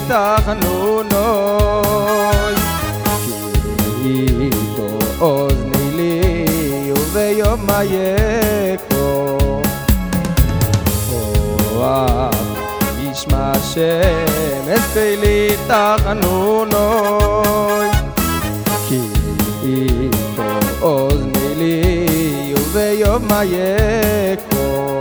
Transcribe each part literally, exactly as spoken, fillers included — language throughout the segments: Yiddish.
תחנונוי כי איתו אוזני לי וביום היקו אוהב ישמע שם אספלי תחנונוי כי איתו אוזני לי וביום היקו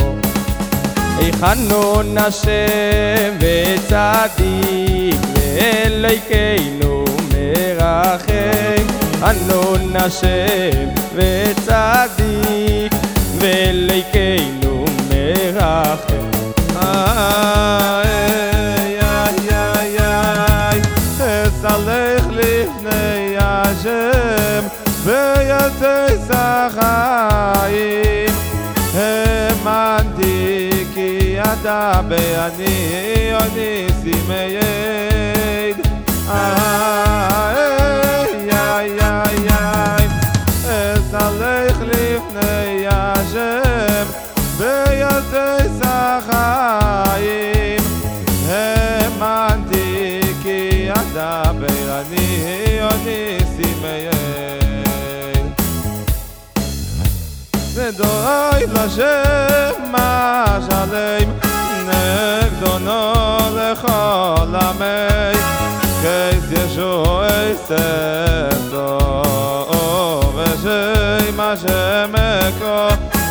חנון השם וצדיק ואלוהינו מרחם חנון השם וצדיק ואלוהינו מרחם איי איי איי איי אסלח לפני השם ויתס החיים האמנתי כי אתה בעני אוניסי מייד איי איי איי איי אסלח לפני השם ויתס החיים האמנתי כי אתה בעני אוניסי מייד ודואי לשם משלם נגדונו לכל עמי כיס ישוע ספדו ושם השם אקו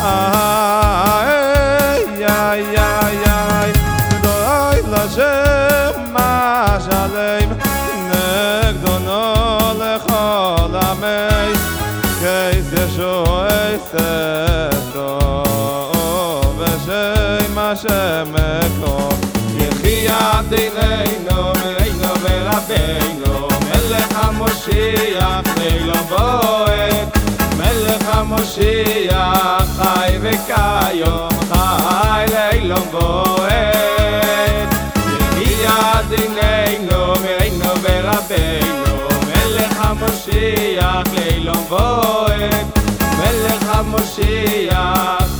איי איי איי איי ודואי לשם משלם נגדונו לכל עמי כיס ישוע ספדו ושם השם אקו יחי עדינינו מרינו ורבינו מלך המושיח לילה בועט מלך המושיח חי וכיום חי לילה בועט יחי עדינינו מרינו ורבינו מלך המושיח לילה בועט מלך המושיח